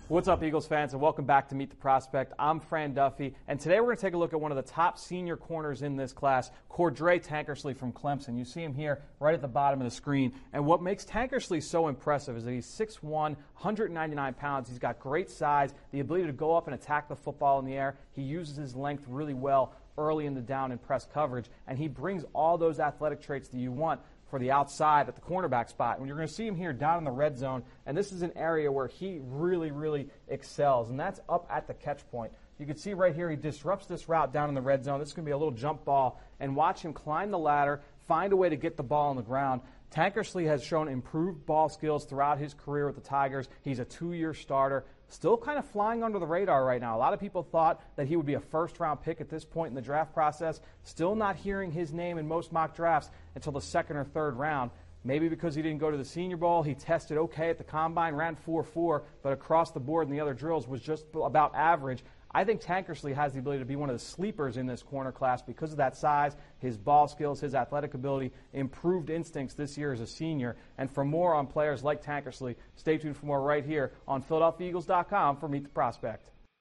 What's up, Eagles fans, and welcome back to Meet the Prospect. I'm Fran Duffy, and today we're going to take a look at one of the top senior corners in this class, Cordrea Tankersley from Clemson. You see him here right at the bottom of the screen. And what makes Tankersley so impressive is that he's 6'1", 199 pounds. He's got great size, the ability to go up and attack the football in the air. He uses his length really well early in the down and press coverage, and he brings all those athletic traits that you want for the outside at the cornerback spot. And you're going to see him here down in the red zone, and this is an area where he really excels, and that's up at the catch point. You can see right here he disrupts this route down in the red zone. This is going to be a little jump ball, and watch him climb the ladder, find a way to get the ball on the ground. Tankersley has shown improved ball skills throughout his career with the Tigers. He's a 2-year starter, still kind of flying under the radar right now. A lot of people thought that he would be a first-round pick at this point in the draft process. Still not hearing his name in most mock drafts until the second or third round. Maybe because he didn't go to the Senior Bowl. He tested okay at the Combine, ran 4.4, but across the board in the other drills was just about average. I think Tankersley has the ability to be one of the sleepers in this corner class because of that size, his ball skills, his athletic ability, improved instincts this year as a senior. And for more on players like Tankersley, stay tuned for more right here on PhiladelphiaEagles.com for Meet the Prospect.